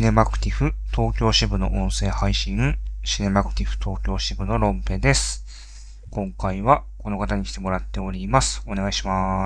ネマクティフ東京支部の音声配信、シネマクティフ東京支部のロンペです。今回はこの方に来てもらっております。お願いします。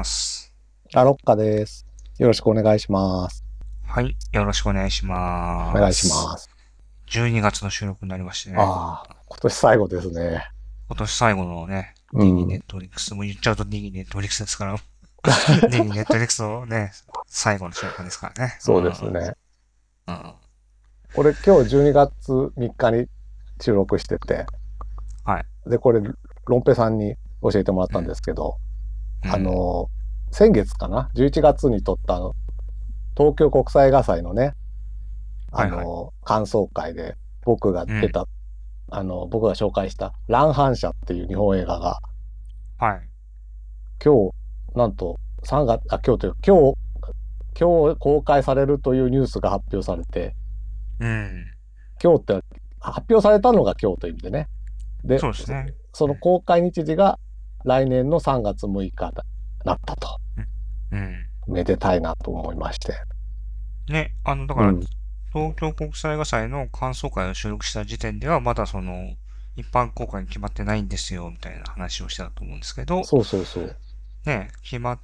ロッカです。よろしくお願いします。 はい、よろしくお願いしお願いします。 ます。 12月の収録になりましてね。 今年最後ですね。 今年最後のね、 うデギネッん。 トリックス、もう言っちゃうとデギネットリックスですから、デギネットリックスのね、最後の収録ですからね。 そうですね。 うん。 これ今日12月3日に収録してて、 はい。 で、これ、ロンペさんに教えてもらったんうん。 ですけど、 うん。 先月かな ?11 月に撮った東京国際映画祭のね、 はいはい。 感想会で僕がうん。 出た、僕が紹介した乱反射っていう日本映画が、 はい。 今日、なんと3月、今日という、今日公開されるというニュースが発表されて、 うん。 今日って発表されたのが今日という意味でね。で、 そうですね。 その公開日時が来年の3月6日だなったと。 うん。うん。 めでたいなと思いまして。 ね、だから、 うん。 東京国際映画祭の感想会を収録した時点では、まだ一般公開に決まってないんですよ、みたいな話をしてたと思うんですけど、 そうそうそね、決まって、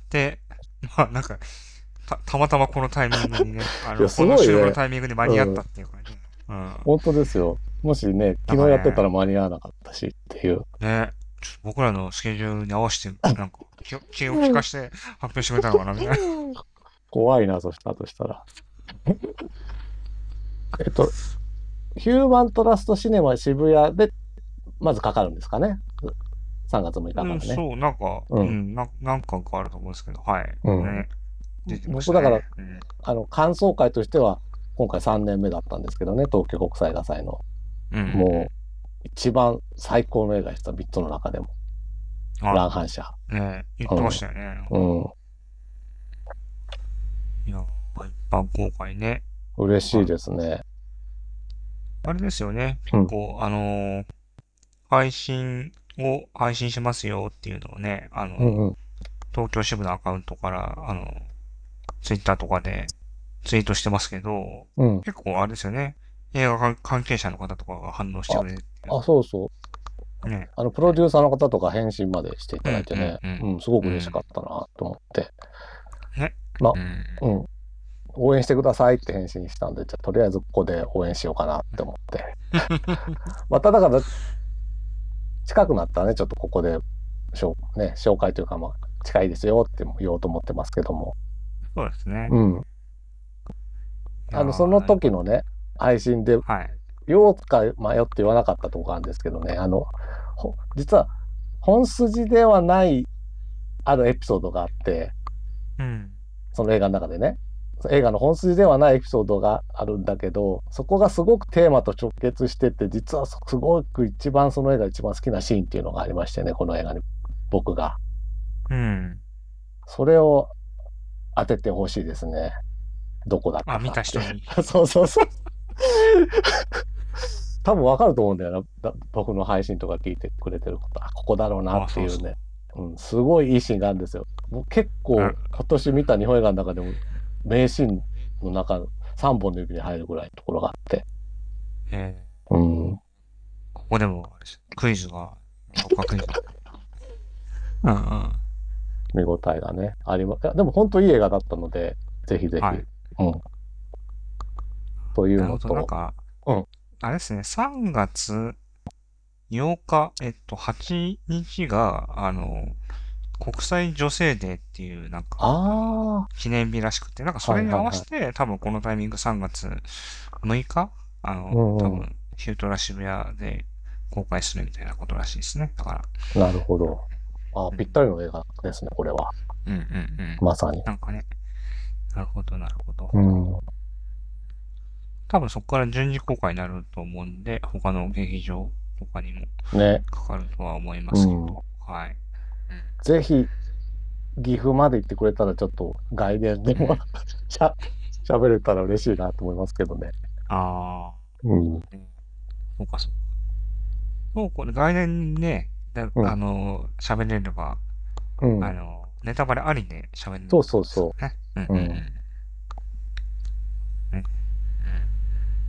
まあなんか、たまたまこのタイミングにね、 う。いや、すこの収録のごいね。 タイミングで間に合ったうん。 っていうかね。うん。 本当ですよ。もしね、昨日やってたなんかね、 ら間に合わなかったしっていう。 ね、ちょっと僕らのスケジュールに合わせて、なんか、気を利うん。 かして発表してくれたのかな、みたいな。 怖いな、としたら。えっと、ヒューマントラストシネマ渋谷でまずかかるんですかね。3月6日うん、 からね。 そう、なんか、 うん。 うん、何巻かあると思うんですけど、はい。 うん。 ね、出てまし僕だから、 たね。うん。 感想会としては、今回3年目だったんですけどね、東京国際映画祭の。 うんうんうん。 もう、一番最高の映画でした、3つの中でも。 あ、 乱反射。 ね、言ってまうん。 したよね。 うん。 いや、一般公開ね。 嬉しいあ、 ですね。 あれですよね。 うん。 結構、配信しますよっていうのをね、 うんうん。 東京支部のアカウントから、ツイッターとかでツイートしてますけど、 うん。 結構あれですよね。映画関係者の方とかが反応してあ、 くれてそうそう。 ね。 プロデューサーの方とか返信までしていたうんうだいてね、 んうんうん、すごく嬉しかうん。 ったなと思って。 ね。 まあ、 うん。 うん。応援してくださいって返信したんで、じゃあとりあえずここで応援しようかなって思って。まただから近くなったらね、ちょっとここで紹介というか、まあ、近いですよって言おうと思ってますけども。 そうですね。 うん。 いやそのー、よかった。 時のね、配信で、 はい。 言おうか迷って言わなかったところなんですけどね、実は本筋ではないあるエピソードがあって、 うん。 その映画の中でね、映画の本筋ではないエピソードがあるんだけど、そこがすごくテーマと直結してて、実はすごくその映画一番好きなシーンっていうのがありましてね、この映画に僕が。 うん。 それを当ててほしいですね。どこだっあ、見たかって。 た人に。 そうそうそう。多分わかると思うんだよな。僕の配信とか聞いてくれてること。ここだろうなっあ、そうそていうね。うん、すごいいいシーンがあるんですよ。僕結う。あ、 構今年見た日本映画の中でも名シーンの中3本の指に入るぐらいのところがあって。 えうん。 ここでも、クイズが、僕はクイズが。うんうん。 見応えがね、あります。いやでも本当いい映画だったので、ぜひぜひ。 はい。 うん。というなるほど。なんのと、 か、 うん。 あれですね、3月8日、8日が、国際女性デーっていう、なんか、 ああ、 記念日らしくて、なんかそはいれに合はいはい。 わせて、多分このタイミング3月6日うんうん。 多分、ヒュートラ渋谷で公開するみたいなことらしいですね。だから。 なるほど。 うん、 ぴったりの映画ですね、これは。 うん、うん、うん。 まさに。 なんかね、なるほど、なるほど。 うん。 多分そこから順次公開になると思うんで、他の劇場とかにもね。 かかるとは思いまうん。 すけど、はい。 ぜひ、岐阜まで行ってくれたら、ちょっと外伝でうん。うもん。 喋れたら嬉しいなと思いますけどね。 あうん。 あ、ね、そうか、そう。そう、これ概念ね、 うん。 喋れれば、 うん。 ネタバレありで喋れるっそうてことですそうそよね。うんう。 うんうん。 うん。 ね、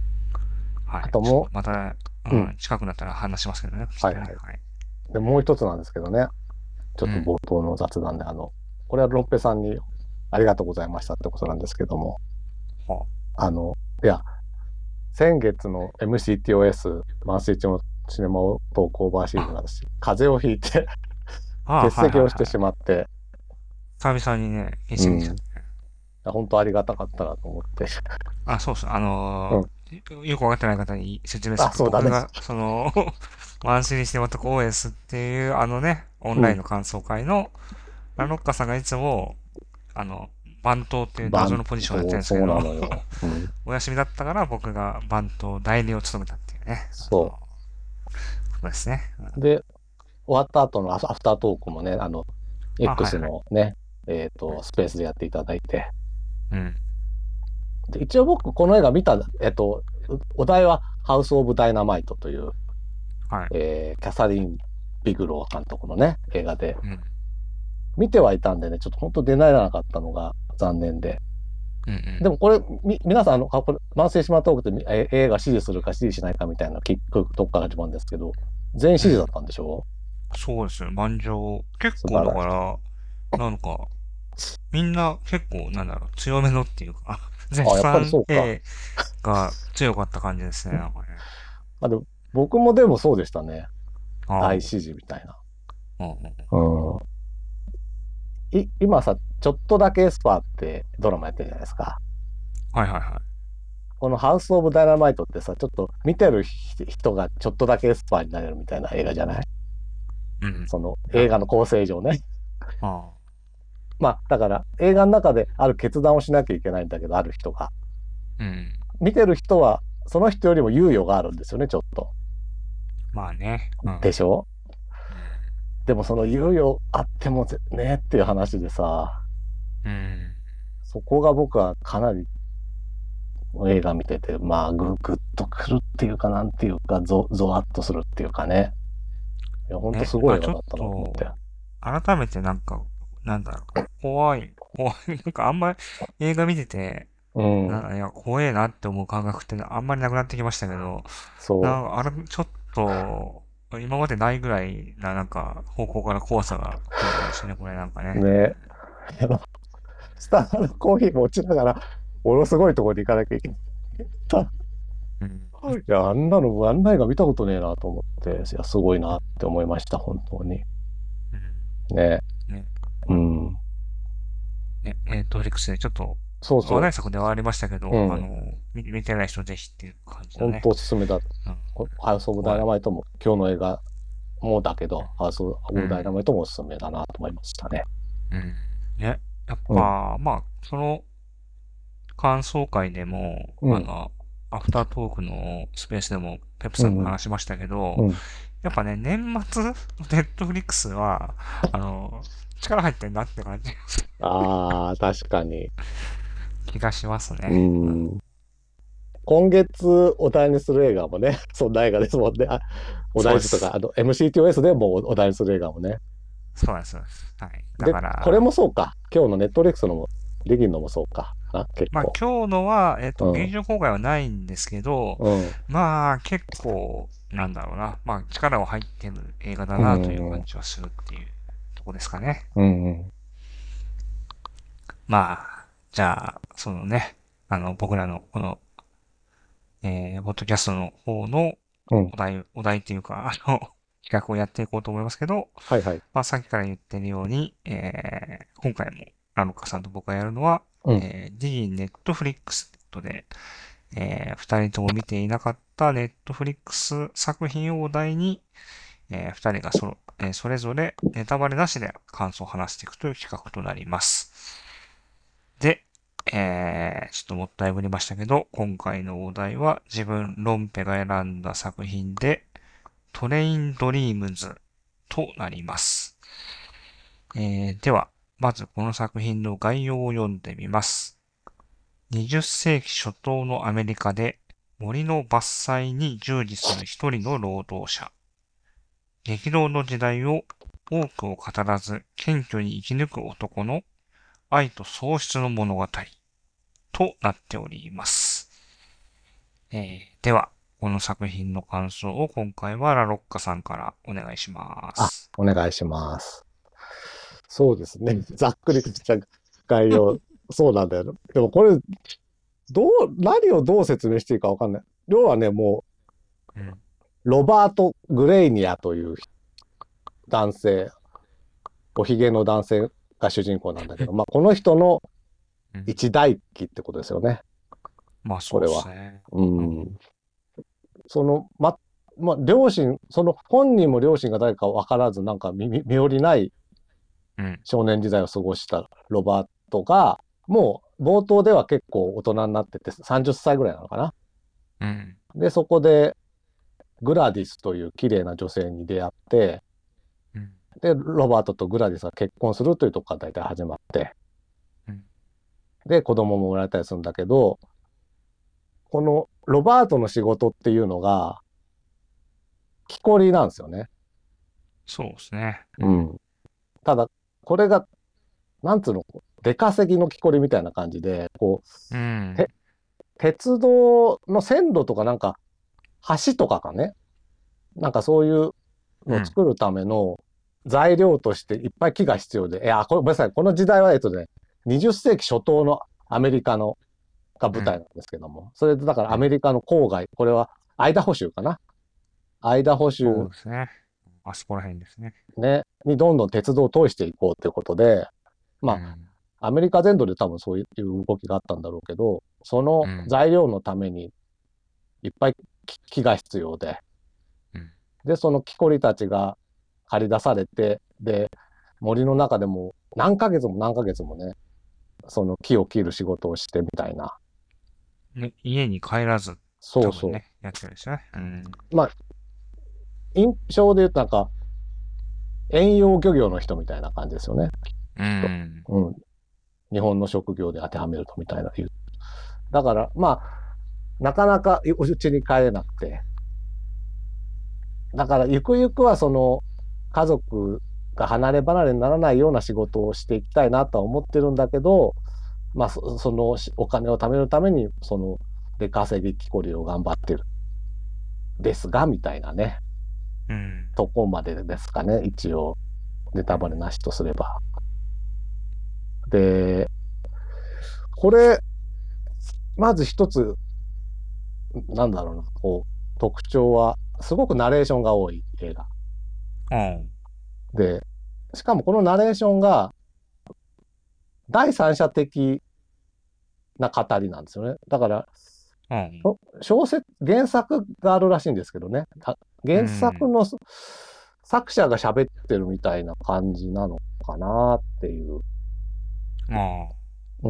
はい。 あともまた、 う、うん。 近くなったら話しますけどね、きっとね。 はいはい。 はい。 で、もう一つなんですけどね、ちょっとうん。 冒頭の雑談で、これはロッペさんにありがとうございましたってことなんですけども、 はあの、いや、先月の MCTOS、マンスイッチのシネマトークオーバーシーズンあ。 が私、風邪をひいてあ、 欠はいはい席をしてしはい。 まって、 久々にね、一うん。 緒に来ちゃって。 本当ありがたかったなと思って。 あ、そうそう。 うん。 よくわかってない方に説明すあ、 ると、 そうだね。 僕が、マンスリーシネマトコ OS っていう、オンうん。 ラインの感想会の、ラノッカさんがいつも、あの、番頭っていうバン謎のポジションをやってと、そうなるんですけど、 のよ。うん。 お休みだったから僕が番頭代理を務めたっていうね、 そことですね。 う。で、終わった後のアフタートークもね、 あ、はい X はい。 のね、スペースでやっていただいて。 うん。 で、一応僕、この映画見た、お題はハウス・オブ・ダイナマイトという、 はい。 キャサリン・ビグロー監督のね、映画で、 うん。 見てはいたんでね、ちょっと本当出られなかったのが残念で。 うんうん。 でもこれ、皆さん、これ慢性シマトークって映画支持するか支持しないかみたいなの聞くとこから始まるんですけど、全員支持だっうん。 たんでしょ？ そうですよ。満場。結構だ素晴らしい。 から、なんか、みんな結構、強めのっていうか、絶あ、やっぱり賛そうか。 A が強かった感じですね。なんかね。 でも僕もでもそうでしたね。 ああ。 大支持みたいな。 うんうん。 うん。今さ、ちょっとだけエスパーってドラマやってるじゃないですか。 はいはいはこのハウス・オブ・ダイナマイトってさ、ちょっと見てる人がちょっとだけエスパーになれるみたいな映画じゃない？ い。うん。 そのなるほど。 映画の構成上ね。 あまあ、だから映画の中である決断をしなきゃいけないんだけど、ある人が。 あ。うん。 見てる人は、その人よりも猶予があるんですよね、ちょっと。 まあね。うん。 でしょ？ うん。 でもその猶予あってもねっていう話でさ、 うん。 そこが僕はかなり映画見てて、まあ、ぐっとくるっていうか、なんていうか、ゾワッとするっていうかね。いや、ほんとね。 すごいまあちょっ映画だったなと思って。 と、改めてなんだろう。怖い。なんかあんまり映画見てて、 うん、 いや、怖えなって思う感覚ってあんまりなくなってきましたけど、 そちょっと、今までないぐらいな、方向から怖さが来るんですね、これなんかう。 ね。 ね。スターのコーヒーも落ちながら、ものすごいところに行かなきゃいけない。 うん。 いや、あんな映画見たことねえなと思って、いや、すごいなって思いました、本当に。 うん。 ね。 ね。 うん。 ね、フリックスでちょっと、話そうそ題作ではありましたけう。うど、 ん。 見てない人ぜひっていう感じのね。 本当おすすめだ。 うん。 ハウス・オブ・ダイ怖い。 ナマイトも、今日の映画もだけど、ハウス・オブ・ダイナうん。 マイトもおすすめだなと思いましたね。 うん。ね。やっうん。 ぱ、まあ、その感想会でも、 うん。 アフタートークのスペースでも、ペプさんがうん。 話しましたけど、 うん。 やっぱね、年末のネットフリックスは、あの、力入ってんなって感じ、 ああ、確かに。 気がしますうね。うん。 ん。今月お題にする映画もね、そんな映画ですもんね。お題にするとか、 そうです。 MCTOS でもお題にする映画もね。 そうなんです。そうです。はい。だで、 かこれら、 もそうか。今日のネットフリックスのも、リギンのもそうか。結まあ構。 今日のは、 うん。 劇場公開はないんですけど、 うん。 まあ結構、なんだろうな。まあ力を入ってる映画だうなという感ん。 じはするっていうとこですかね。 うん。 まあ、じゃあ、そのね、僕らのこの、ポッドキャストの方のうん。 お題っていうか、企画をやっていこうと思いますけど、 はいはい。 まあさっきから言ってるように、今回も、ラノカさんと僕がやるのは、 うん。 ディーネットフリックスってことで、二人とも見ていなかったネットフリックス作品をお題に、二人がそれぞれネタバレなしで感想を話していくという企画となります。で、ちょっともったいぶりましたけど、今回のお題は自分、ロンペが選んだ作品で、トレインドリームズとなります。では、まずこの作品の概要を読んでみます。20世紀初頭のアメリカで森の伐採に従事する一人の労働者。激動の時代を多くを語らず謙虚に生き抜く男の愛と喪失の物語となっております。では、 この作品の感想を今回はラロッカさんからお願いしまあ、 す。 お願いします。そうですね。ざっくりとした概要。そうなんだよ。でもこれ、何をどう説明していいかわかんない。要はね、もうん。 う、ロバート・グレイニアという男性、おひげの男性が主人公なんだけど、まあ、この人のうん。 一代記ってことですよね。 まあそうっこれは。 すね。 ううん。 ん。その、両親、その本人も両親が誰か分からず、なんか身寄りないうん。 少年時代を過ごしたロバートが、もう冒頭では結構大人になってて30歳ぐらいなのかな。 うん。 で、そこでグラディスという綺麗な女性に出会って、 うん。 で、ロバートとグラディスが結婚するというとこから大体始まって、 うん。 で、子供も生まれたりするんだけど、このロバートの仕事っていうのが、木こりなんですよね。 そうですね。ううん。 ん。ただ、これが、なんつうの、出稼ぎの木こりみたいな感じで、こうう、 ん。 鉄道の線路とかなんか、橋とかがね、なんかそういうのをうん。 作るための材料としていっぱい木が必要で、これ、ごめんなさい、この時代は、20世紀初頭のアメリカのがうん。 舞台なんですけども、それでだからアメリカの郊外、これはアイダホ州かな。アイダホ州そうですね。あそこら辺ですね。 ね、にどんどん鉄道を通していこうということで、まうん。 あ、アメリカ全土で多分そういう動きがあったんだろうけど、そのうん。 材料のためにいっぱい木が必要で、 うん。 で、その木こりたちが借り出されて、で、森の中でも何ヶ月も何ヶ月もね、その木を切る仕事をしてみたいな。 ね、家に帰らず、 そうそ多分ね、やってるんですよね。うん。 う。まあ、印象で言うとなんか、遠洋漁業の人みたいな感じですよね。 うん。 うん。日本の職業で当てはめるとみたいな言う。だから、まあ、なかなかうちに帰れなくて。だから、ゆくゆくはその、家族が離れ離れにならないような仕事をしていきたいなとは思ってるんだけど、まあ、そのお金を貯めるために、その、出稼ぎ木こりを頑張ってる。ですが、みたいなね。 うん。 とこまでですかね。一応、ネうん。 タバレなしとすれば。で、これ、まず一つ、なんだろうな、こう、特徴は、すごくナレーションが多い映画。 うん。 で、しかもこのナレーションが第三者的な語りなんですよね。だから、 うん。 原作があるらしいんですけどね。 う原作ん。 の作者が喋ってるみたいな感じなのかなっていう。 ああ。 うん。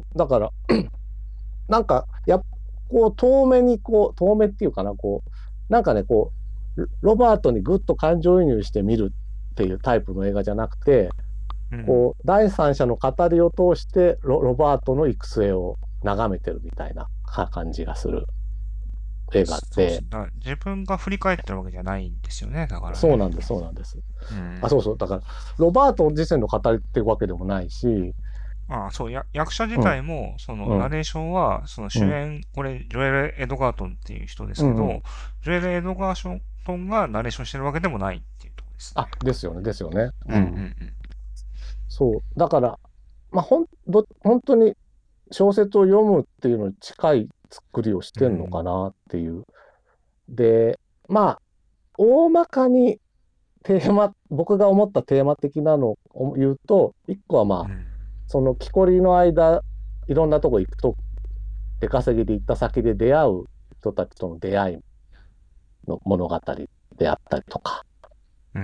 だから、なんか、こう、遠目っていうかな、こう、なんかね、こう、ロバートにぐっと感情移入して見るっていうタイプの映画じゃなくて、 うん。 こう、第三者の語りを通してロバートの育成を眺めてるみたいな感じがする映画で、 そうですね。だから自分が振り返ってるわけじゃないんですよね。だからね。 そうなんです、そうなんです。 うあ、そうん。 そう。だから、ロバート自身の語りってわけでもないし、 ああ、そう、役者自うん、 体も、その、 うん、 ナレーションは、そのうん、 主演、これ、ジョエル・エドガートンっていう人ですうん、うけど、 ん。 ジョエル・エドガートンがナレーションしてるわけでもないっていうところですね。 あ、ですよね、ですよね。 うんうんううん。 ん。 そう。だから、まあ、本当に小説を読むっていうのに近い作りをしうてんのかん。 なっていう。で、まあ、大まかに僕が思ったテーマ的なのを言うと、一個はまあ、 うん。 その木こりの間、いろんなとこ行くと、出稼ぎで行った先で出会う人たちとの出会いの物語であったりとか。 うん。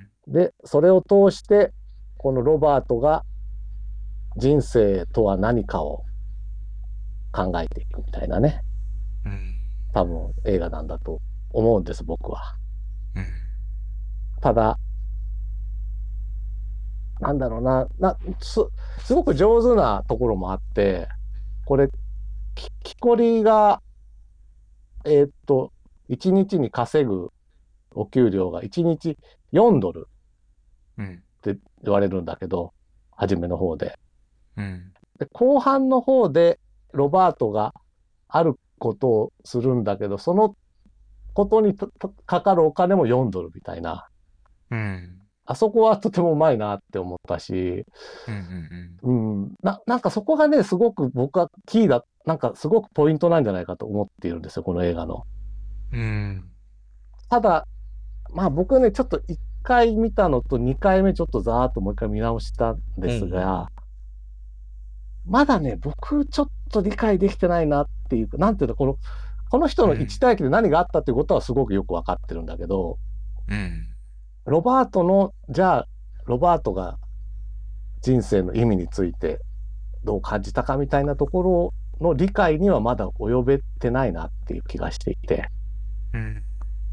で、それを通して、このロバートが人生とは何かを考えていくみたいなね、 うん。 多分映画なんだと思うんです、僕は。 うん。 ただ、なんだろうな、すごく上手なところもあって、これ、木こりが、1日に稼ぐお給料が1日4ドルうん。 って言われるんだけど、初めの方で。 うん。 で、後半の方でロバートがあることをするんだけど、そのことにかかるお金も4ドルみたいな。 うん。 あそこはとてもうまいなって思ったし、 うんうんうん、なんかそこがね、すごく僕はキーだ、なんかすごくポイントなんじゃないかと思っているんですよ、この映画の。 うん。うん。 ただ、まあ僕ね、ちょっと1回見たのと2回目ちょっとざーっともう1回見直したんでおうおすが、 うまだね、僕ちょっと理解できてないなっていうか、なんていうの、この人の一うん。 対一で何があったっていうことはすごくよくわかってるんだけど、 うん。 ロバートの、じゃあ、ロバートが人生の意味についてどう感じたかみたいなところの理解にはまだ及べてないなっていう気がしていて。 うん。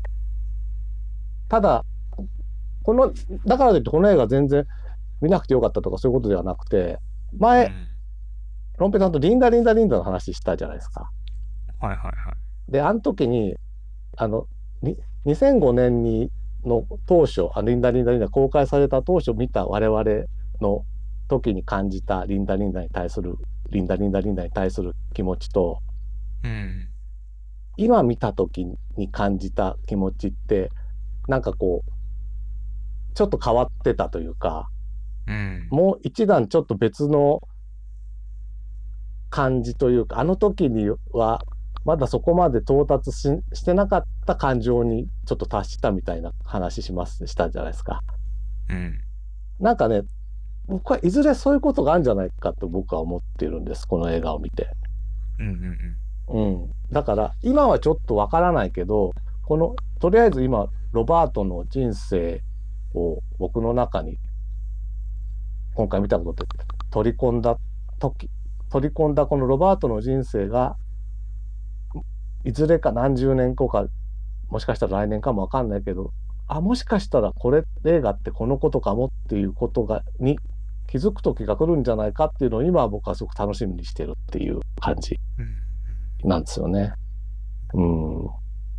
ただ、この、だからといってこの映画全然見なくてよかったとかそういうことではなくて、前、 うん。 ロンペさんとリンダリンダリンダの話したじゃないですか。 はいはいはい。 で、あの時に、あの、2005年の当初、リンダリンダリンダ公開された当初見た我々の時に感じたリンダリンダに対する、リンダリンダリンダに対する気持ちと、 うん。 今見た時に感じた気持ちって、なんかこう、ちょっと変わってたというか、 うん。 もう一段ちょっと別の感じというか、あの時にはまだそこまで到達してなかった感情にちょっと達したみたいな話したじゃないですか。 うん。 なんかね、僕はいずれそういうことがあるんじゃないかと僕は思っているんです、この映画を見て。 うん。うん。 うん。だから今はちょっとわからないけど、とりあえず今、ロバートの人生を僕の中に今回見たことで取り込んだ時、取り込んだこのロバートの人生が、いずれか何十年後か、もしかしたら来年かもわかんないけど、あ、もしかしたらこれ、映画ってこのことかもっていうことに気づく時が来るんじゃないかっていうのを今は僕はすごく楽しみにしてるっていう感じうん。 なんですよね。うん。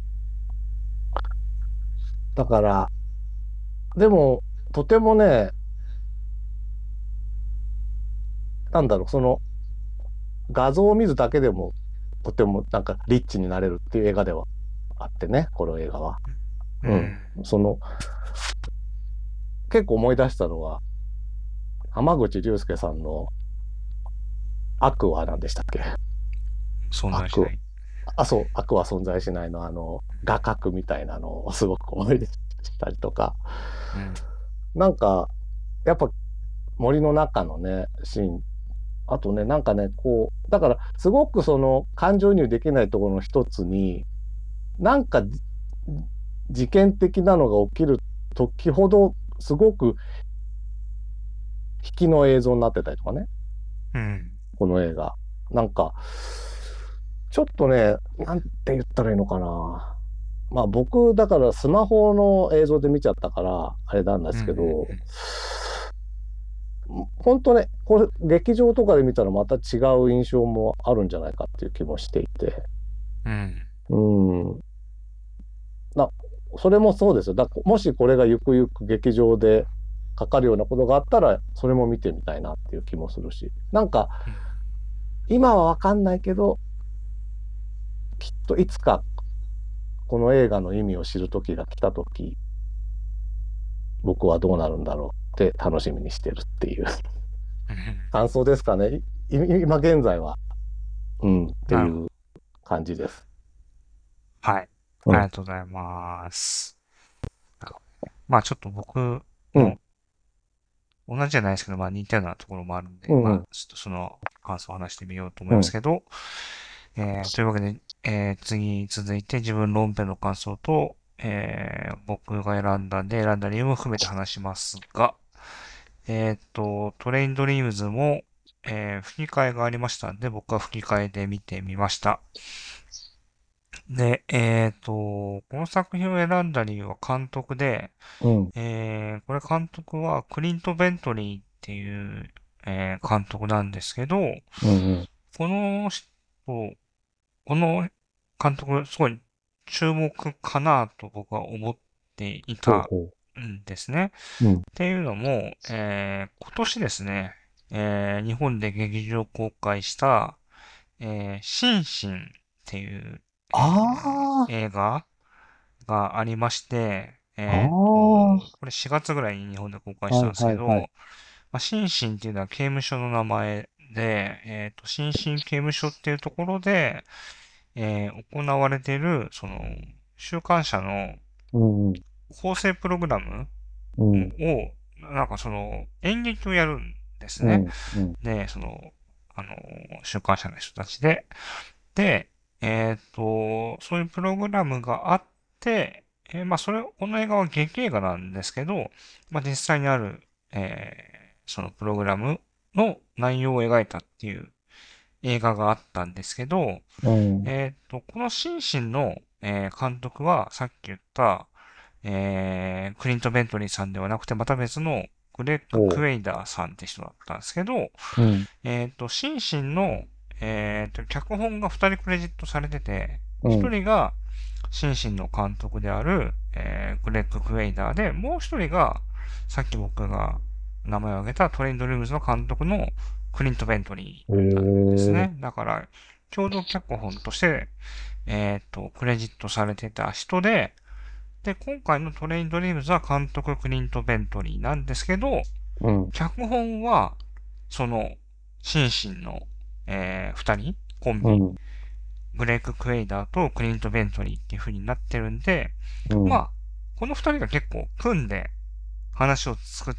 だから、でも、とてもね、なんだろう、その画像を見るだけでも、とてもなんかリッチになれるっていう映画ではあってね、この映画は。うん。 うん。 結構思い出したのは、浜口竜介さんの悪は何でしたっけ？悪。 存在しない。 そう、悪は存在しないの、画角みたいなのをすごく思い出したりとか、 うん。 なんか、やっぱ森の中のね、シーン、あとね、なんかね、だから、すごくその感情移入できないところの一つに、なんか事件的なのが起きる時ほど、すごく引きの映像になってたりとかね、 うん。 この映画。なんか、ちょっとね、なんて言ったらいいのかな。まあ僕、だからスマホの映像で見ちゃったから、あれなんでうん。うすけど、 ん。 本当ね、これ、劇場とかで見たらまた違う印象もあるんじゃないかっていう気もしていて。 うん。 うん。な、それもそうですよ。もしこれがゆくゆく劇場でかかるようなことがあったら、それも見てみたいなっていう気もするし。なんか、 うん。 今はわかんないけど、きっといつかこの映画の意味を知る時が来た時、僕はどうなるんだろうって楽しみにしてるっていううん。 感想ですかね。今現在は。うん、ってなるほど。 いう感じです。 はい。 うん、 ありがとうございます。まあちょっと僕うん、 も同じじゃないですけど、まあ似たようなところもあるんで、 うん、うん、 まあちょっとその感想を話してみようと思いうん。 ますけど、というわけで、次続いて自分論編の感想と、僕が選んだ理由も含めて話しますが、トレインドリームズも、吹き替えがありましたんで、僕は吹き替えで見てみました。で、この作品を選んだ理由は監督で、 うん、 これ監督はクリント・ベントリーっていう、監督なんですけど、 うん、うん。 この人、この監督、すごい注目かなと僕は思っていたほうほんですね。 う。うん。 っていうのも、今年ですね、日本で劇場公開した、シンシンっていう、 ああ、 映画。 がありまして、 ああ、 これ4月ぐらいに日本で公開しはいたんですけど、 はいはい。 まあ、シンシンっていうのは刑務所の名前で、シンシン刑務所っていうところで、行われている、週刊誌のうんうん。 構成プログラムうん。 を、なんか演劇をやるんですね。 うん。うん。 で、あの、週刊誌の人たちで。で、そういうプログラムがあって、まあ、この映画は劇映画なんですけど、まあ、実際にある、そのプログラムの内容を描いたっていう映画があったんですけど、 うん。 このシンシンの、監督は、さっき言った、クリント・ベントリーさんではなくて、また別のグレッグ・おう。 クエイダーさんって人だったんですけど、 うん。 シンシンの、脚本が2人クレジットされてて、1 うん。 人がシンシンの監督である、グレッグ・クエイダーで、もう1人が、さっき僕が名前を挙げたトレインドルームズの監督のクリント・ベントリへーなんですえ。 ね。だから、共同脚本として、クレジットされてた人で、で、今回のトレインドリームズは監督クリント・ベントリーなんですけど、 うん。 脚本は、その、シンシンの、二人、コンビ、 うん。 グレッグ・クエイダーとクリント・ベントリーっていう風になってるんで、 うん。 まあ、この二人が結構組んで話を作って、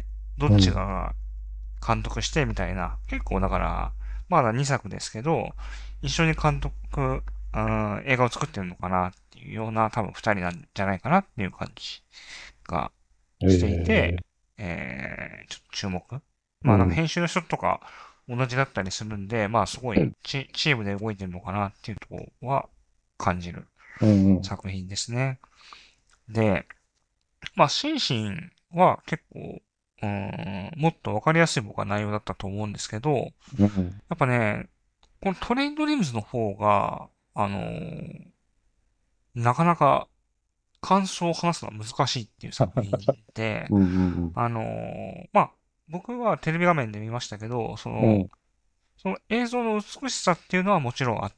どっうん。 ちが監督してみたいな、結構だから、まだ2作ですけど、一緒に監督、映画を作ってるのかなっていうような多分二人なんじゃないかなっていう感じがへしていて、 え。 ちょっと注目。まあなんかうん。 編集の人とか同じだったりするんで、まあすごいチームで動いてるのかなっていうところは感じるうん。 作品ですね。で、まあシンシンは結構、もっとわかりやすい僕は内容だったと思うんですけど、やうん。 っぱね、このトレインドリームズの方が、なかなか感想を話すのは難しいっていう作品で、 うん。 まあ、僕はテレビ画面で見ましたけど、 うん。 その映像の美しさっていうのはもちろんあって、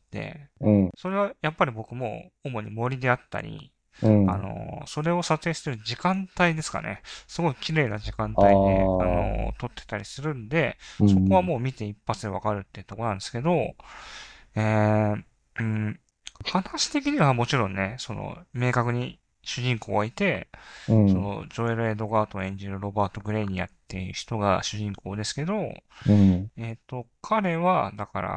うん。 それはやっぱり僕も主に森であったり、 うん。 それを撮影してる時間帯ですかね。すごい綺麗な時間あ帯で、 あ。 撮ってたりするんで、 うん。 そこはもう見て一発でわかるっていうところなんですけど、えー、うん、話的にはもちろんね、明確に主人公がいて、 うん。 ジョエル・エドガートを演じるロバート・グレイニアっていう人が主人公ですけど、 うん。 彼は、だから、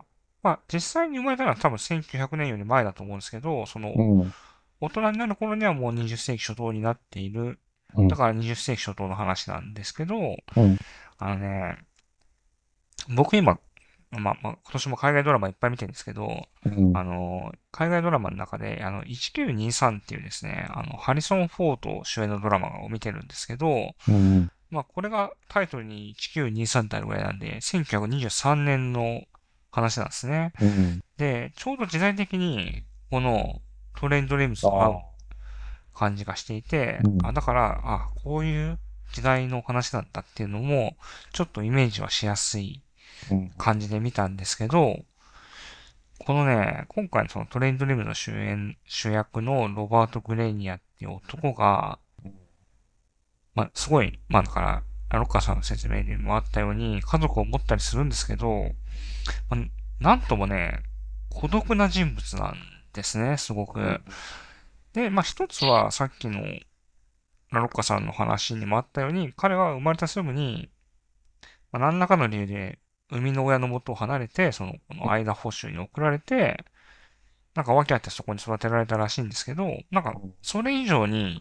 まあ、実際に生まれたのは多分1900年より前だと思うんですけど、 うん。 大人になる頃にはもう20世紀初頭になっている。 うん。 だから20世紀初頭の話なんですけど、 うん。 あのね、僕今、今年も海外ドラマいっぱい見てるんですけど、 うん。 海外ドラマの中で、1923っていうですね、ハリソン・フォード主演のドラマを見てるんですけど、 うん。 まあ、これがタイトルに1923ってあるぐらいなんで、1923年の話なんですね。 うん。 で、ちょうど時代的に、このトレインドリームズあと合うあ。 感じがしていて、 うん。 だから、こういう時代の話なんだっていうのも、ちょっとイメージはしやすいうん。 感じで見たんですけど、このね、今回のそのトレインドリームの主役のロバート・グレイニアっていう男が、まあ、すごい、まあだから、ロッカーさんの説明にもあったように、家族を持ったりするんですけど、まあ、なんともね、孤独な人物なんですね、すごく。で、まあ一つはさっきのラロッカさんの話にもあったように、彼は生まれたすぐに、まあ、何らかの理由で生みの親の元を離れて、この間保守に送られて、なんか訳あってそこに育てられたらしいんですけど、なんか、それ以上に、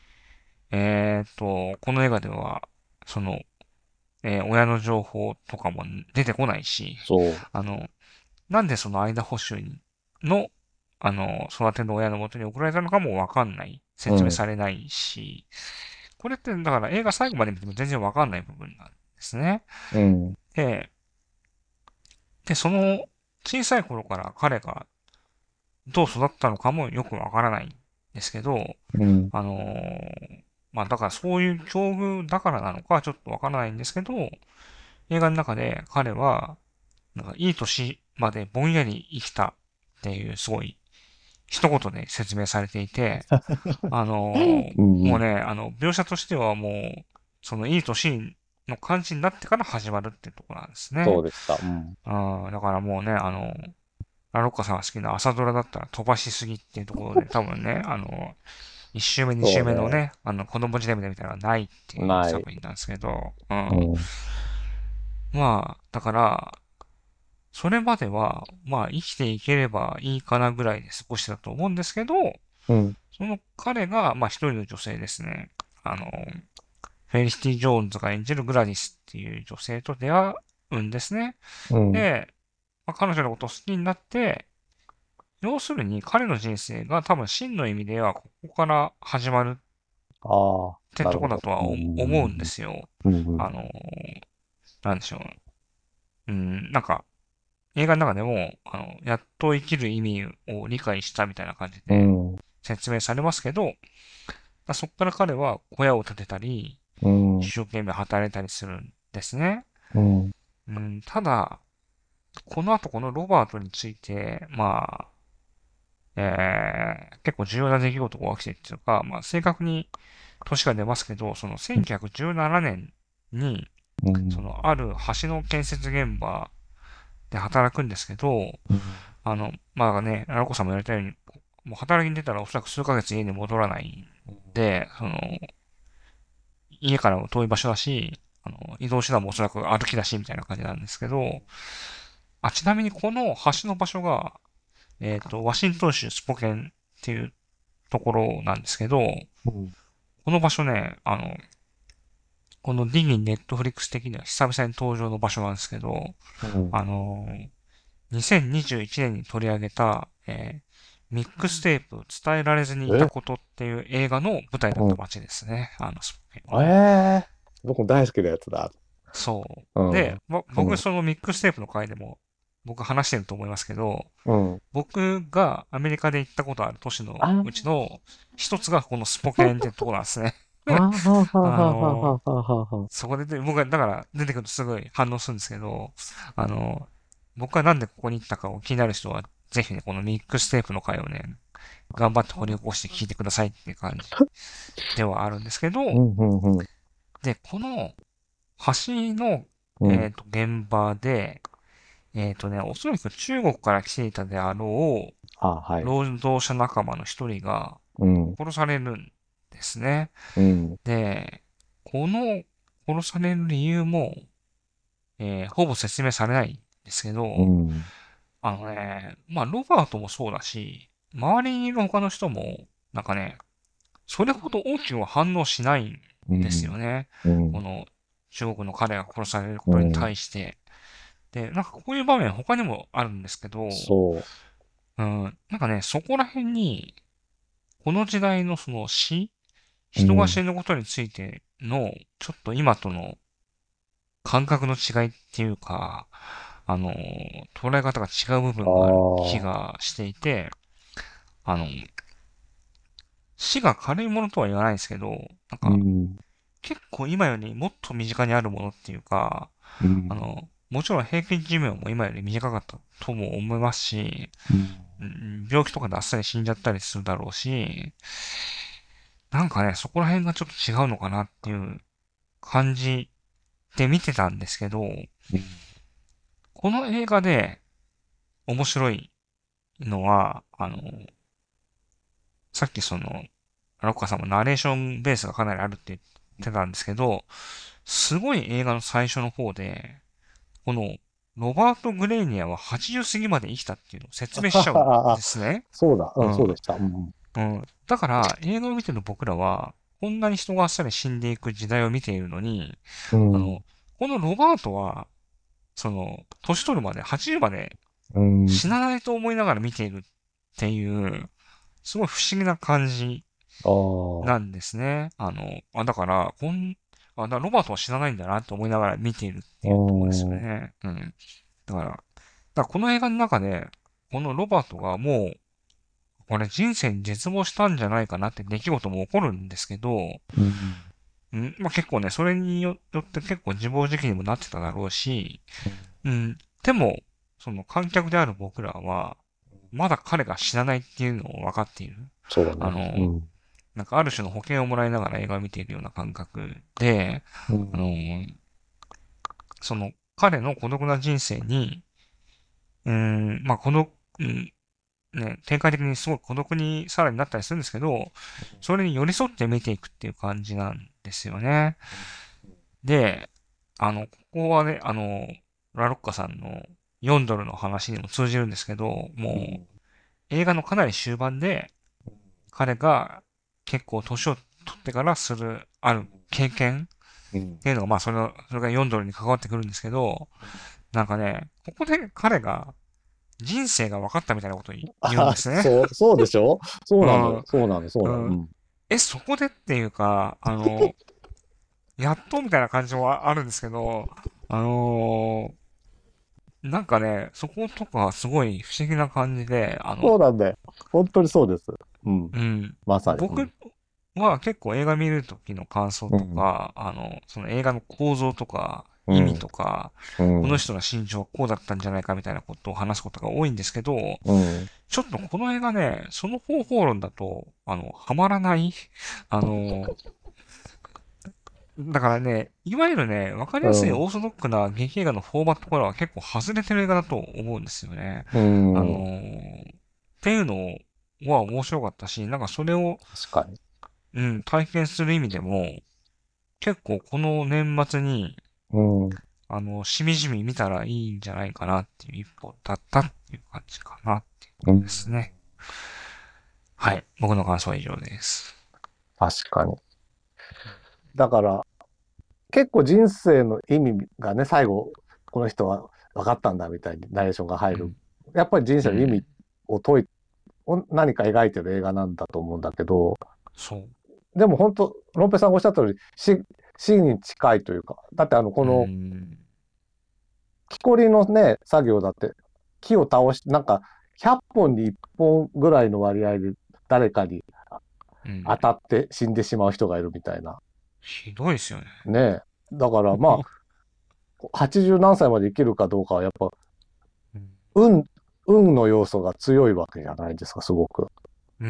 この映画では、その、親の情報とかも出てこないし、 そあの、なんでその間補修の、育ての親の元に送られたのかもわかんない。 う。う説明ん。 されないし、これってだから映画最後まで見ても全然わかんない部分なんですね。 うん。 で、その小さい頃から彼がどう育ったのかもよくわからないんですけど、 うん。 あのまあだからそういう境遇だからなのかはちょっとわからないんですけど、映画の中で彼は、なんかいい年までぼんやり生きたっていうすごい一言で説明されていて、 うんうん。 もうね、描写としてはもう、そのいい年の感じになってから始まるっていうところなんですね。 そうでした。うん。 だからもうね、ラロッカさんが好きな朝ドラだったら飛ばしすぎっていうところで、多分ね、一周目、二周そうね。 目のね、子供時代みたいなのはないっていうない。 作品なんですけど、うん。 うん。 まあ、だから、それまでは、まあ、生きていければいいかなぐらいで過ごしてたと思うんですけど、 うん。 その彼が、まあ、一人の女性ですね。フェリシティ・ジョーンズが演じるグラディスっていう女性と出会うんですね。 うん。 で、まあ、彼女のことを好きになって、要するに彼の人生が多分真の意味ではここから始まるああ、 ってとこだなるほど。うとは思うんでん。 すよ。 うん。うん。 あの、なんでしょう。なんか、映画の中でも、やっと生きる意味を理解したみたいな感じでうん。 説明されますけど、そこから彼は小屋を建てたり、 うん。 一生懸命働いたりするんですね。 うん。 ただ、この後このロバートについて、まあ、結構重要な出来事が起きてっていうか、まあ、正確に年が出ますけど、その1917年に、 うん。 ある橋の建設現場で働くんですけど、 うん。 まあね、ラロコさんも言われたように、もう働きに出たらおそらく数ヶ月家に戻らないんで、家からも遠い場所だし、移動手段もおそらく歩きだし、みたいな感じなんですけど、ちなみにこの橋の場所が、ワシントン州スポケンっていうところなんですけど、 うん。 この場所ね、このディギンネットフリックス的には久々に登場の場所なんですけど、 うん。 あの、2021年に取り上げた、ミックステープ伝えられずにいたえ、 ことっていう映画の舞台だっうん。 た街ですね。スポケンえは。 え、僕も大好きなやつだ。 そうう。で、 ん。 僕うん。 そのミックステープの回でも僕話してると思いますけど、 うん。 僕がアメリカで行ったことある都市のあうちの一つがこのスポケンってところなんですね。 あ、はははあははの、 ははは。 そこで、僕はだから出てくるとすごい反応するんですけど、あの、僕はなんでここに行ったかを気になる人は、ぜひね、このミックステープの回をね、頑張って掘り起こして聞いてくださいっていう感じではあるんですけど、 うん、うん、うん。 で、この橋の、 うん。 現場で、おそらく中国から来ていたであろう、 あ、はい。 労働者仲間の一人がうん。 殺されるんですね。 うん。 で、この殺される理由も、ほぼ説明されないんですけど、 うん。 まあ、ロバートもそうだし、周りにいる他の人も、なんかね、それほど大きくは反応しないんですようん。 ね。 うん。 この中国の彼が殺されることにうん。 対して。で、なんかこういう場面他にもあるんですけど、 そなんかね、そこら辺に、この時代のそのう。う人がん。 死ぬことについての、ちょっと今との感覚の違いっていうか、捉え方が違う部あ分がある気あ。 がしていて、あの、死が軽いものとは言わないんですけど、なんか、 うん。 結構今よりもっと身近にあるものっていうか、 うん。 もちろん平均寿命も今より短かったとも思いますし、 うん。 病気とかであっさり死んじゃったりするだろうし、なんかね、そこら辺がちょっと違うのかなっていう感じで見てたんですけど、 うん。 この映画で面白いのは、さっきロッカーさんもナレーションベースがかなりあるって言ってたんですけど、すごい映画の最初の方で、この、ロバート・グレイニアは80過ぎまで生きたっていうのを説明しちゃうんであ、 すね。 そうだ。うん、そううん。 でした。うん。 うん。だから、映画を見てる僕らは、こんなに人があっさり死んでいく時代を見ているのに、 うん。 あの、このロバートは、年取るまで、80までうん。 死なないと思いながら見ているっていう、すごい不思議な感じああ。 なんですね。だから、ロバートは死なないんだなと思いながら見ているってういうところですよん。 ね。うん。だからこの映画の中で、このロバートがもう、これ人生に絶望したんじゃないかなって出来事も起こるんですけど、 うん。 まあ、結構ね、それによって結構自暴自棄にもなってただろうし、うん。でも、その観客である僕らは、 まだ彼が死なないっていうのを分かっている。 そうね。 あの、 うん。 なんかある種の保険をもらいながら映画を見ているような感覚で、 うん。 あの、その彼の孤独な人生に、まあ、ね、展開的にすごい孤独にさらになったりするんですけど、それに寄り添って見ていくっていう感じなんですよね。で、ここはね、ラロッカさんの4ドルの話にも通じるんですけど、もう映画のかなり終盤で彼が結構年を取ってからするある経験うん。 っていうのが、まあそれが4ドルに関わってくるんですけど、なんかね、ここで彼が人生が分かったみたいなことを言うんであ、 すね。 そうでしょ？そうなのよ。 うん。 そうなの、そうなの。 うん。 うん。 そこでっていうか、やっとみたいな感じもあるんですけど、あのなんかね、そことかすごい不思議な感じで、 そうなんだよ。本当にそうです。うん。 うん。 まさに。う僕ん。 は結構映画見るときの感想うん。 とか、その映画の構造とか、意味うん。 とか、 うん。 この人の心情はこうだったんじゃないかみたいなことを話すことが多いんですけど、 うん。 ちょっとこの映画ね、その方法論だと、はまらない。あの、だからね、いわゆるね、わかりやすいオーソドックな劇映画のフォーマットからは結構外れてる映画だと思うんですよね。 うん。 っていうのは面白かったし、なんかそれを、 確かに。 体験する意味でも、結構この年末に、 うん。 しみじみ見たらいいんじゃないかなっていう一歩だったっていう感じかなっていうことでうん。 すね。はい。僕の感想は以上です。 確かに。だから、結構人生の意味がね、最後、この人は分かったんだみたいにナレーションが入る。 うん。 やっぱり人生の意味うん。 を何か描いてる映画なんだと思うんだけど、 そう。 でも本当、ロンペさんがおっしゃった通り、死に近いというか、だってこうのん。 木こりのね、作業だって、木を倒して、なんか、100本に1本ぐらいの割合で誰かにうん。 当たって死んでしまう人がいるみたいな。 ひどいですよね。 ね。だからまあ、80何歳まで生きるかどうかはやっぱ、 うん。 運、運の要素が強いわけじゃないですか、すごく。 うん。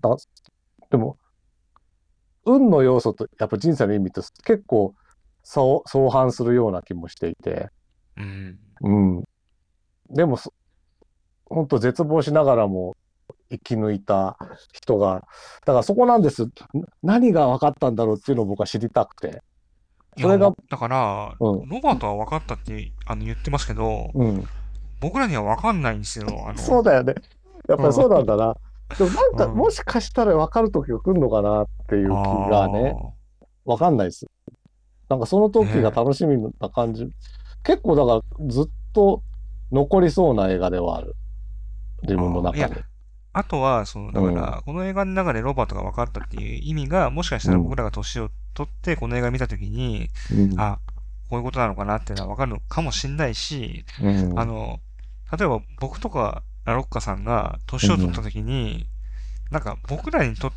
だでも、運の要素とやっぱ人生の意味って結構相反するような気もしていて、 うん。 うん。でも、本当絶望しながらも生き抜いた人が、だからそこなんです。何が分かったんだろうっていうのを僕は知りたくて。 いや、 それが、 だから、 うん、 ロバートは分かったって、言ってますけど、 うん。 僕らには分かんないんですよ。 そうだよね。やっぱりそうなんだな。でもなんか、 うん。 もしかしたら分かる時が来るのかなっていう気がね、 あ分かんないです。なんかそのあ、 時がね楽しみな感じ。結構だからずっと残りそうな映画ではある。自分のいや、 中に。 あとは、だうん、 から、この映画の中でロバートが分かったっていう意味が、もしかしたうん、 ら僕らが年を取ってこの映画見たときに、 うん、 あ、こういうことなのかなっていうのは分かるのかもしんないし、 うん、 例えば僕とかラロッカさんが年を取ったうん。 ときに、なんか僕らにとって、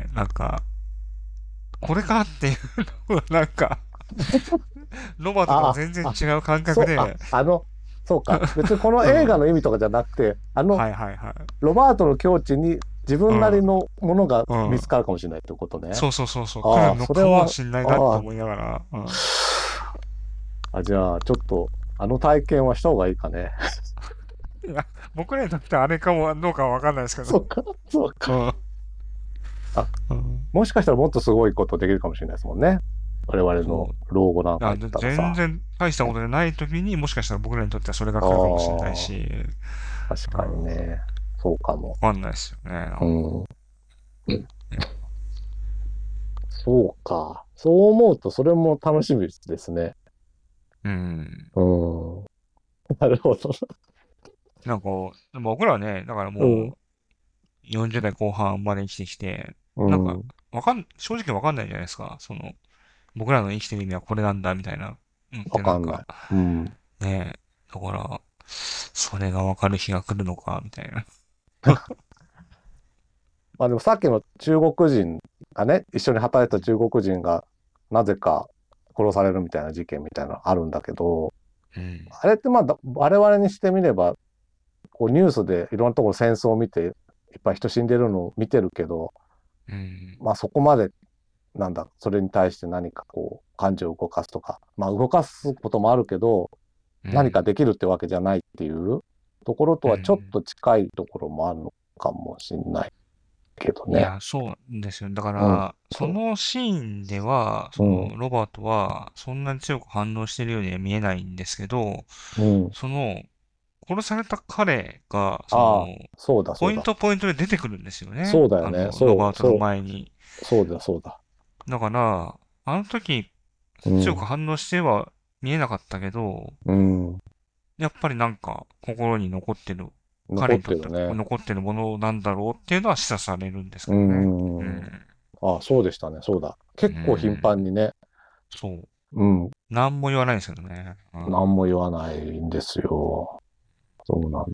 なんか、これかっていうのを、なんか、ロバートとはあ、 全然違う感覚あ、 で、 そうか。別にこの映画うん。 の意味とかじゃなくて、 はいはいはい。 ロバートの境地に自分なりうん。 のものがうん。 見つかるかもしれないってことね。 そうそうそうそう。来るああ、 のそれは、 かもしんないなってあ思いながら、うん。 じゃあ、ちょっと、あの体験はした方がいいかね。 いや、僕らにとってはあれかもどうかはわかんないですけど。 そうか、そうか。 うん。 あ、 うん。 もしかしたらもっとすごいことできるかもしれないですもんね。我々のそう。 老後なんか言っでたらさ。 全然大したことでない時にもしかしたら僕らにとってはそれがあ来るかもしれないあ、 し、 確かにうん。わね。そうかも。 かんないですよね。なんか。 うん。 いや、 そうか。そう思うと、それも楽しみですね。 うん。 うん。なるほど。 なんか、僕らはね、だからうん。 もう40代後半まで生きてきて、 うなんか、 ん。 正直わかんないじゃないですか。僕らの生きてる意味はこれなんだ、みたいな。うん、っわかんない。 てなんか、 うん。 ねえ、だから、それがわかる日が来るのか、みたいな。 まあでもさっきの中国人がね、一緒に働いた中国人がなぜか殺されるみたいな事件みたいなのあるんだけど、 うん。 あれってまあ我々にしてみればこうニュースでいろんなところ戦争を見て、いっぱい人死んでるのを見てるけど、 うん。 まあそこまで、なんだ、それに対して何かこう、感情を動かすとか、まあ動かすこともあるけど、 うん。 何かできるってわけじゃないっていうところとはちょっうん。 と近いところもあるのかもしれないけどね。 いや、そうですよ。だかうん。 ら、そそのシーンでは、 う。うん。 ロバートは、そんなに強く反応してるようには見えないんですけど、 うん。 その、殺された彼が、 ああ、そうだそうだ。 ポイントポイントで出てくるんですよね。 そうだよね。 ロバートのそう、 前に。 そうだそうだ。 だから、あの時、 うん。 強く反応しては見えなかったけど、 うん。 やっぱりなんか、心に残ってる、 残っ彼にとってはてるね。 残ってるものなんだろうっていうのは示唆されるんですうけどね。うん。 ん。 ああ、そうでしたね。そうだ。 う結構頻繁ん。 にね。 そう。 うん。 何も言わないんですけどね。うん。 何も言わないんですよ。そうなん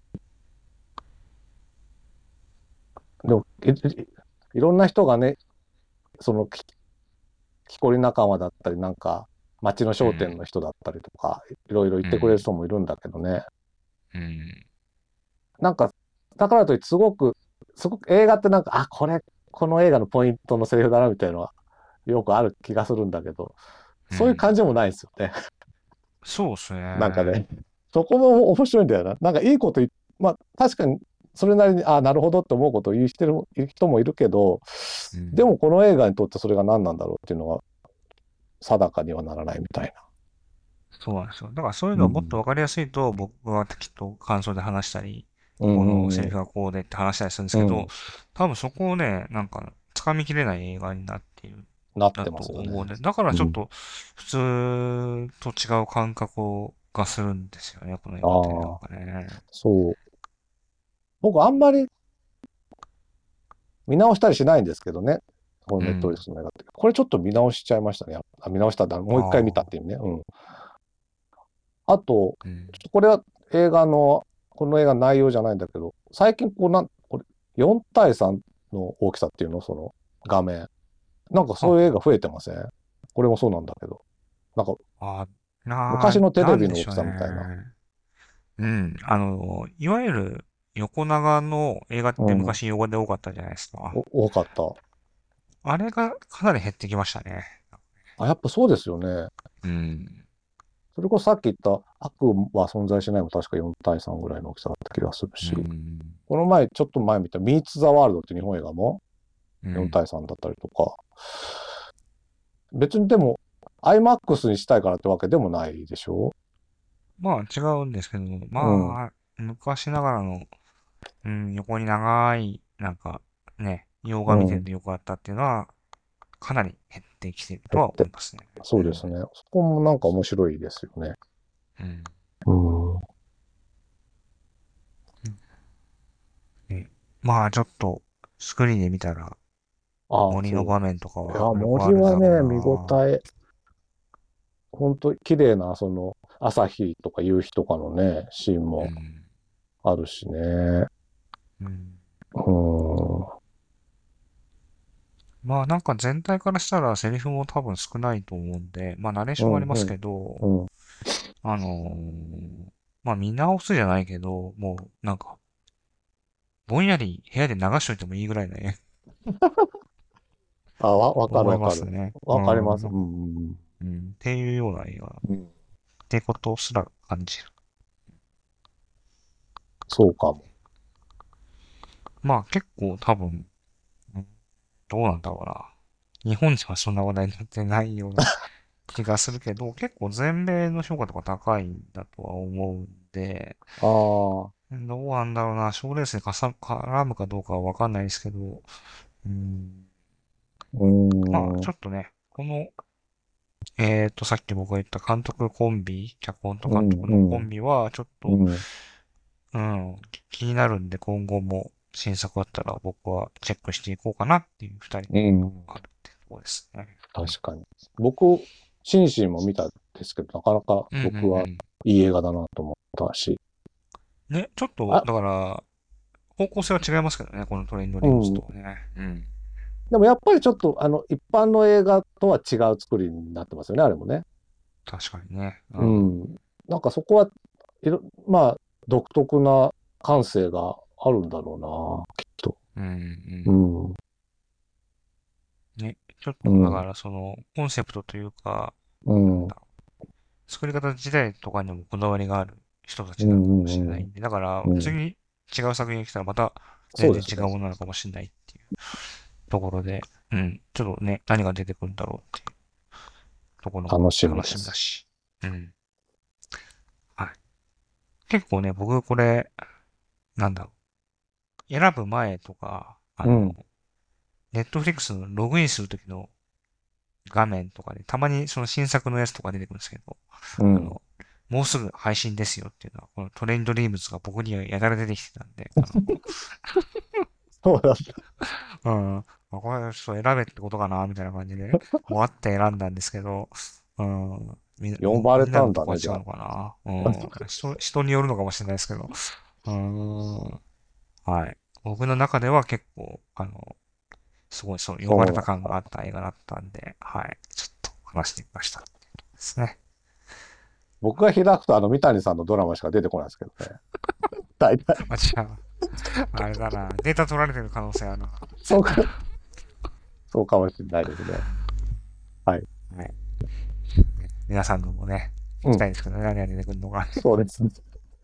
でもいろんな人がね、その木こり仲間だったり、なんか、町の商店うん。 の人だったりとか、いろいろ言ってくれるうん。 人もいるんだけどね。 うん。 なんか、だからといってすごく映画ってなんか、あ、この映画のポイントのセリフだなみたいなのはよくある気がするんだけど、そういう感うん。 じもないですよね。 そうですね。 なんかね、そこも面白いんだよな。なんかいいことまあ確かにそれなりに、あ、なるほどって思うことを言う人もいるけど、 うん。 でもこの映画にとってそれが何なんだろうっていうのは定かにはならないみたいな。 そうなんですよ。だからそういううん。 のをもっとわかりやすいと、僕はきっと感想で話したり、 うんこのうんうん。 セリフがこうでって話したりするんですけど、 うん。 多分そこをね、なんか、掴みきれない映画になっている、 なっだとてますよね。 思うんで、だからうん。 ちょっと、普通と違う感覚がするんですよね、この映あ画ってね、なんあ、 かね。 そう。僕あんまり見直したりしないんですけどね。このネットフリックうん。 スの映画って。これちょっと見直しちゃいましたね。あ、見直したんだ。もう一回見たっああ。 ていうね。うん。あと、ちょうん。 っとこれは映画の、この映画の内容じゃないんだけど、最近これ4対3の大きさっていうの、その画面。なんかはそういう映画は。 増えてません？これもそうなんだけど。なんかあ、 昔のテレビの大きなんでしょうさみたいな。 ね。うん。いわゆる横長の映画っうん。 て昔横で多かったじゃないですか。 多かった。 あれがかなり減ってきましたね。 あ、やっぱそうですよね。 うん。 それこそさっき言った悪は存在しないも確か4対3ぐらいの大きさだった気がするうし、 ん。 この前、ちょっと前見たミーツ・ザ・ワールドって日本映画も4 うん。 対3だったりとか、別にでも IMAX にしたいからってわけでもないでしょ？ まあ違うんですけど、 うん。 まあ、昔ながらの、うん、横に長い、なんか、ね、洋画見てるうん。 とよくあったっていうのは、かなり減ってきてるとは思減って。 いますね。うん。 そうですね。そこもなんか面白いですよね。 うん。 うん。 ね、まあちょっと、スクリーンで見たら、 ああ、 森の場そ面とかう。いや、 は迫力あ森はね、 るだろう見応な。 え、本当綺麗な、その、朝日とか夕日とかのね、シーンもうん。 あるしね。 うん。 うん。 まあなんか全体からしたらセリフも多分少ないと思うんで、まあナレーションはありうん、 ますうん、 けど、 うん。 あのーまあ見直すじゃないけど、もうなんかぼんやり部屋で流しといてもいいぐらいだね。 あ、わかる思いわかる。 ますね。うわかりまん。 す。うん、 うん。っていうような映画っうん。うん。 てことすら感じる。 そうかも。 まあ結構多分、どうなんだろうな。日本ではそんな話題になってないような気がするけど、結構全米の評価とか高いんだとは思うんで、 ああ、 どうなんだろうな。賞レースに絡むかどうかはわかんないですけど、うん。 うまあ、 ーん、 ちょっとね、この、さっき僕が言った監督コンビ、脚本とうん、 監督のコうん、 ンビは、ちょっと、 うん、 うん、気になるんで、今後も新作あったら僕はチェックしていこうかなっていう二人うん。 があるってところですね。うん。 確かに。僕、シンシンも見たんですけど、なかなかうんうんう僕はん。 いい映画だなと思ったし。 ね、ちょっと、 あ、 だから、方向性は違いますけどね、このトレインドうリーブスん。 とはね。うん。 でもやっぱりちょっと、一般の映画とは違う作りになってますよね、あれもね。 確かにね。ううん。 ん。なんかそこは、まあ、独特な、 感性があるんだろうな、きっと。 うん、ううん。 ん。 ね、ちょっうとだかん。 らそのコンセプトというか、 うん。 なんだろう、作り方自体とかにもこだわりがある人たうん。 ちなのかもしれうん。 ないんで、だからうん。 次違う作品が来たらまた全然そうですね。 違うものなのかもしれないっていうところで、うん、ちょっとね、何が出てくるんだろうっていうところも楽しみ楽しみだです。 し、うん。はい。結構ね、僕これ、なんだろう、選ぶ前とか、 うん。 ネットフリックスのログインするときの画面とかで、たまにその新作のやつとか出てくるんですけど、 うん。 あの、もうすぐ配信ですよっていうのは、このトレインドリームズが僕にはやたら出てきてたんで、 そうだ。 うん、まあこれちょっと選べってことかな、みたいな感じで、もあって選んだんですけど、うん、 呼ばれみんなたんだね、じゃあ。 のとこは違うのかな。うん、人によるのかもしれないですけど、はい。僕の中では結構、すごいそう、呼ばれたそうなんだ。 感があった映画だったんで、はい。ちょっと話してみました。ですね。 僕が開くと、三谷さんのドラマしか出てこないですけどね。大体。 あ、違う。あれだな。データ取られてる可能性あるな。 そうか、そうかもしれないですね。はい。 はい。皆さんのもね、聞うん。 きたいですけどね、何が出てくるのか。 そうですね。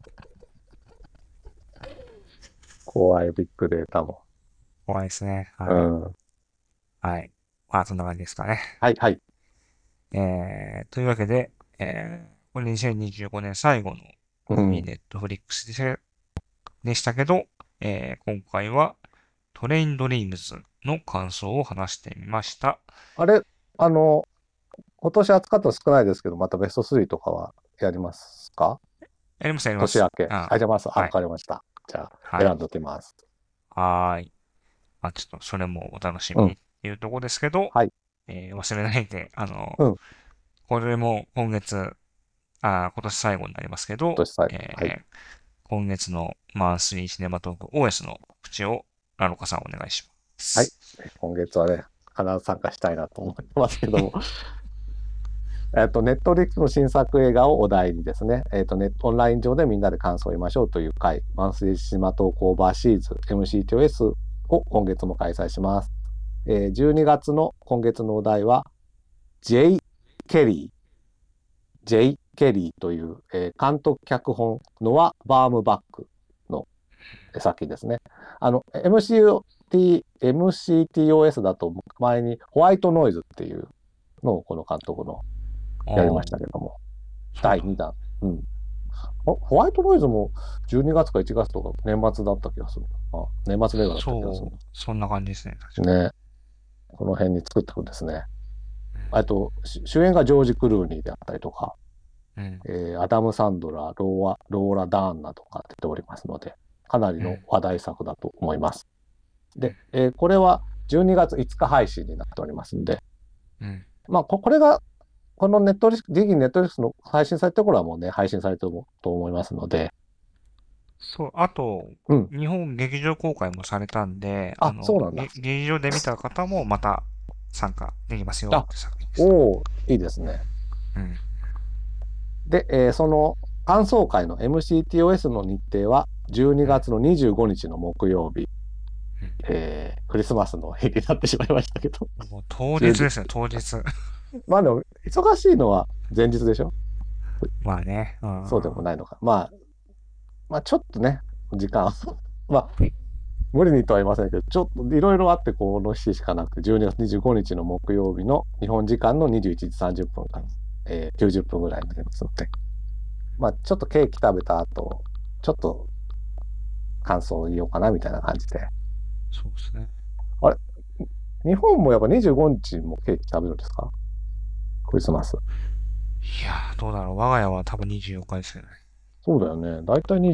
怖いビッグデータも。 怖いですね。 うはい。 ん。 はい。まあ、そんな感じですかね。 はい、はい。 というわけで、これ2025年最後のうん。 ネットフリックスでしたけど、今回はトレインドリームズの感想を話してみました。 あれ、あの、今年扱ったの少ないですけど、またベスト3とかはやりますか？ やります、やります。 年明け。 あ、 あ、じゃあます。あ、わはい。 かりました。じゃあ、 はい。 選んでおきます。 はーい。まあ、ちょっとそれもお楽しみうん。 にっていうところですけど、 はい。 忘れないで、 うん。 これも今月、今年最後になりますけど、 年最後。はい。 今月のマンスリーシネマトーク OS の口をラロカさんお願いしまはい。 す。 今月はね、必ず参加したいなと思ってますけども。ネットリックスの新作映画をお題にですね、オンライン上でみんなで感想を言いましょうという会、マンスリーシネマトークオーバーシーズ MCTOS を今月も開催します。12月の今月のお題は、J. ケリー、J. ケリーという、監督脚本、ノア・バームバックの作品ですね。MCTOS だと前にホワイトノイズっていうのをこの監督のあやりましあ、 たけども、第そうだ。 2弾。うん。ホワイトノイズも12月か1月とか年末だった気がする。年末の映画だった気がする。 そう、そんな感じですね、確かね。この辺に作ったんですね。あと、主演がジョージ・クルーニーであったりとか、 に。うん、 アダム・サンドラ、ローラ・ダーンなどが出ておりますので、かなりうん、 の話題作だと思います。で、これは12月5日配信になっておりますんで、 うん。 まあ、これが、このネットリスク、時期ネットリスクの配信された頃はもうね、配信されてると思いますので、 そう、あと、 うん。 日本劇場公開もされたんで、 あ、そうなんだ。 劇場で見た方もまた参加できますよあ、 って作品です。 おお、いいですね。 うん。 で、その感想会の MCTOS の日程は12 うん。 月の25日の木曜日、 うん。 クリスマスの日になってしまいましたけど、 もう当日 12 ですね、当日。 まあでも、忙しいのは前日でしょ？ まあね。うん。 そうでもないのか。まあちょっとね、時間、まあ無理にとは言いませんけど、ちょっといろいろあってこの日しかなくて、12月25日の木曜日の日本時間の21時30分から、90分ぐらいになりますので、まあちょっとケーキ食べた後、ちょっと感想を言おうかなみたいな感じで。 そうですね。 あれ、日本もやっぱ25日もケーキ食べるんですか？クリスマス。 いやー、どうだろう。我が家は多分24日ですよね。 そうだよね。だいたい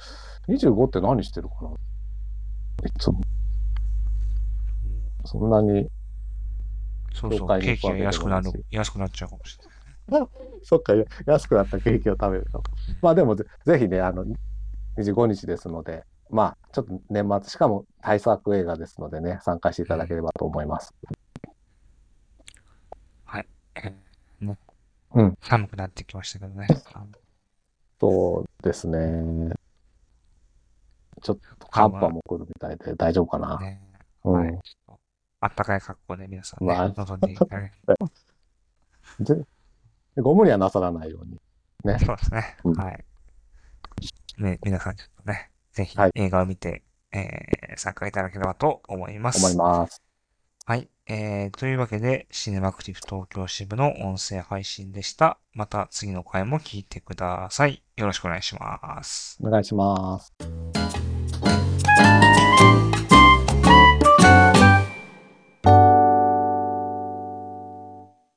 20、25って何してるかな、いつも。そんなにそうそう。 教会にケーキが行くわけでもないし。 安くなっちゃうかもしれそっか、安くなったケーキを食べると。 ない。 まあでもぜひね、25日ですので、まあちょっと年末、しかも大作映画ですのでね、参加していうん。うん。 ただければと思います。 はい。ね、 うん。 寒くなってきましたけどね。 そうですね。 ちょっと寒波も来るみたいで大丈夫かな。 ね。はい。 うん。 あったかい格好で皆さんね、 まあ、 望んでいただけぜご無理はなさらないように。ね。 そうですね。 うん。 はい。ね、皆さんちょっとね、ぜひはい。 映画を見て、参加いただければと思いま思いす。 ます。 はい。というわけで、シネマクティブ東京支部の音声配信でした。また次の回も聞いてください。よろしくお願いします。 お願いします。